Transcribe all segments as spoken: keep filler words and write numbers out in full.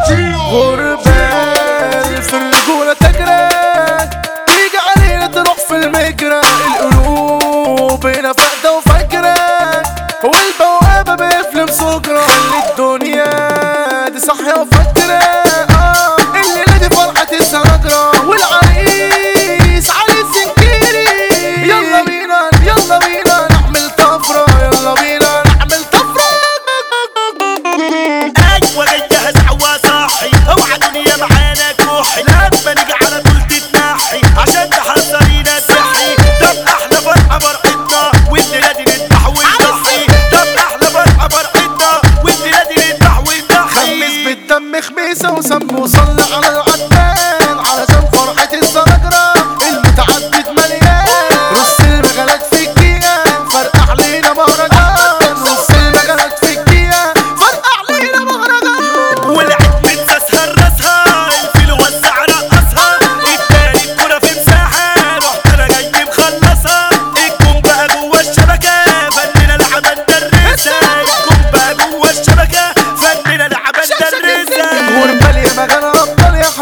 غربال في الرجولة تجرى، تيجي علينا تروح في المجرى، القلوب هنا فاقدة وفاكرة، والبوابة بيفلم سكرة، خلي الدنيا دي صاحية وفاكرة. اه الليلة دي فرحة السنجرة، والعريس علي الزنكيري. يلا بينا يلا بينا نعمل طفرة، يلا بينا نعمل طفرة. ايوه جاي هزعوة صاحي، اوعى دنيا معانا كوحي، لما نيجي على طول تتنحي عشان تحذرينا السحي. طب احلى فرحة فرحتنا والليلة دي نذبح ونضحي، طب احلى فرحة فرحتنا والليلة دي نذبح ونضحي. خمس بالدم خميسة وسم وصلي على العدان، علشان فرحة السنجرة المتعدد مليان. رص المجالات في الجيان فرقع علينا مهرجان، رص المجالات في الجيان فرقع علينا مهرجان. ولعت بتساسها راسها، الفيل وزع رقصها، اداني الكورة في مساحة رحت انا جاي مخلصها. الجون بقى جوا الشبكة فننا لعبة ندرسها، الجون بقى جوا الشبكة فننا لعبة ندرسها. جمهور مالية مجال أبطال يا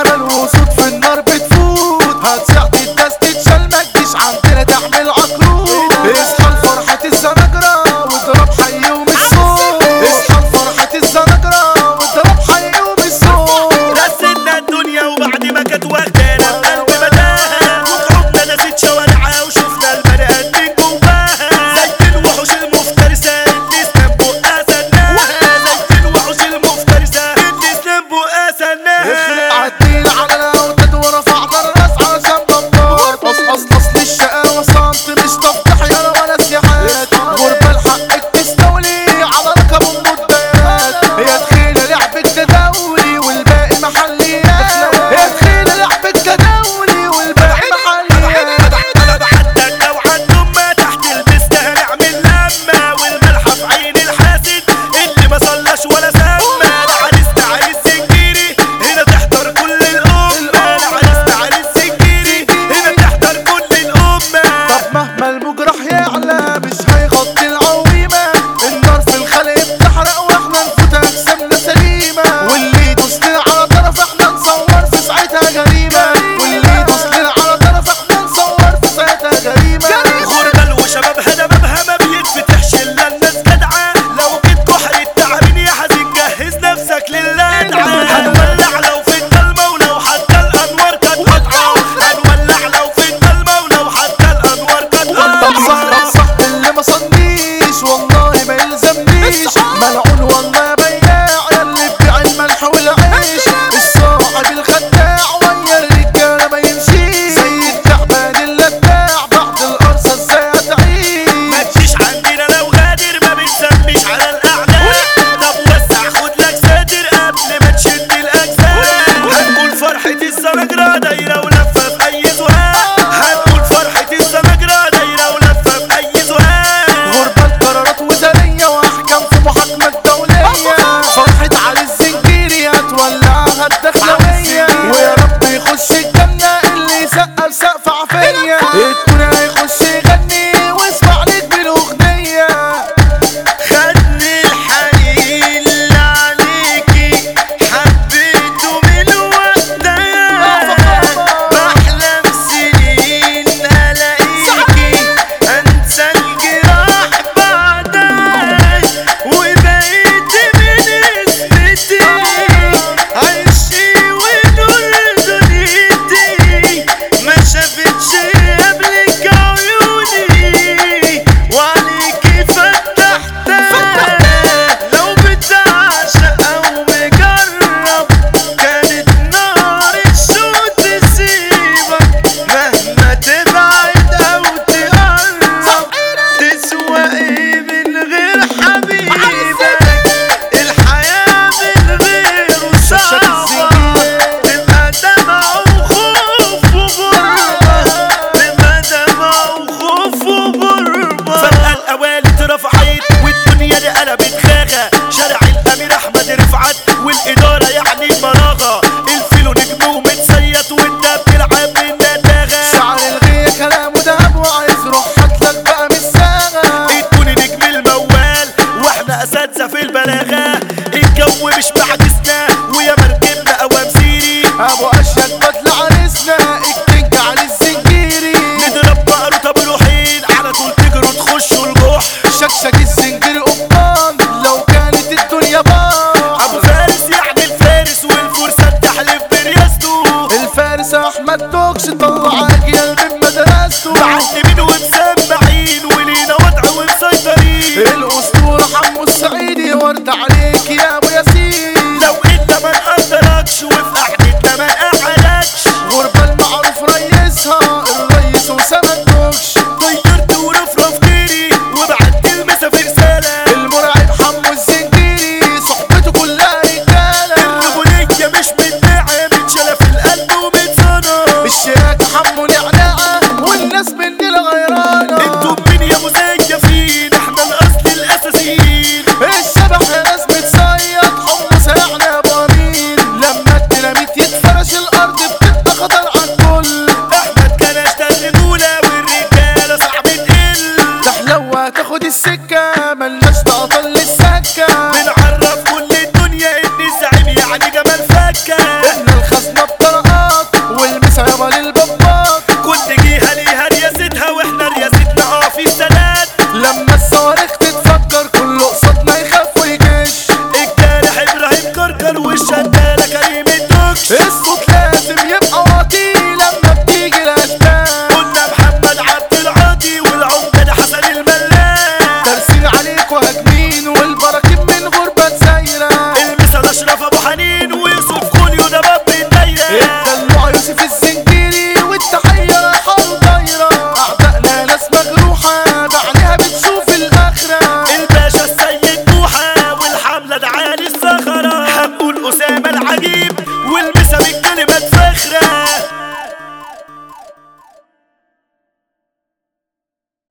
دوكش طلع اجيال من مدرسته، معلمين ومسمعين ولينا وضع ومسيطرين. الاسطورة حمو السعيدي ورد عليك يا ابو ياسين، لو انت ما نقدركش وفي قعدتنا ما نقعدكش. غربة المعروف ريسها الريس وسام الدوكش، طيرت ورفرفتني وبعت المسا في رسالة. المرعب حمو الزنجيري صحبته كلها رجالة، الرجولية مش متباعة متشالة في القلب ومتصنع. الشياكة حمو نعناعة والناس مننا غيرانة، انتوا مين يا مزيفين احنا الاصل الاساسيين. الشبح يا ناس متصيد حمص احنا بامين، لما الديناميت يتفرش الارض بتبقى خطر عالكل. احمد كلاش ده الرجولة والرجالة صعب تقل. تحلوة تاخد السكة ملناش تعطل للسكة، بنعرف كل الدنيا ان الزعيم يعني جمال فكة. احنا الخزنة بطرقات والمسا يابا للبابات، كل جهة ليها رياستها واحنا رياستنا اه في السنات. لما الصواريخ تتفجر كله قصادنا يخاف ويجيش، الجارح ابراهيم كركر والشدالة كريم الدوكش. الصوت لازم يبقى واطي لما بتيجي الاشبال، قلنا محمد عبد العاطي والعمدة ده حسن الملاك. ترسين عليك وهاجمين والبراكين من غربة سايرة، المثل اشرف ابو حنين